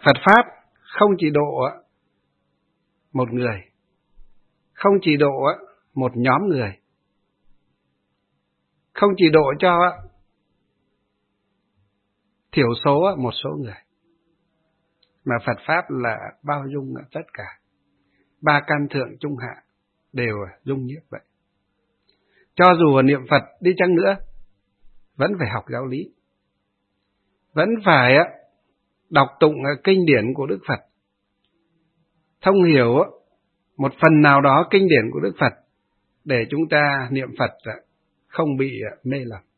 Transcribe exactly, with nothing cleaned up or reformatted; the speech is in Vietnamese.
Phật Pháp không chỉ độ một người, không chỉ độ một nhóm người, không chỉ độ cho thiểu số một số người, mà Phật Pháp là bao dung tất cả. Ba căn thượng trung hạ đều dung nhiếp vậy. Cho dù niệm Phật đi chăng nữa, vẫn phải học giáo lý, vẫn phải đọc tụng kinh điển của Đức Phật, thông hiểu một phần nào đó kinh điển của Đức Phật để chúng ta niệm Phật không bị mê lầm.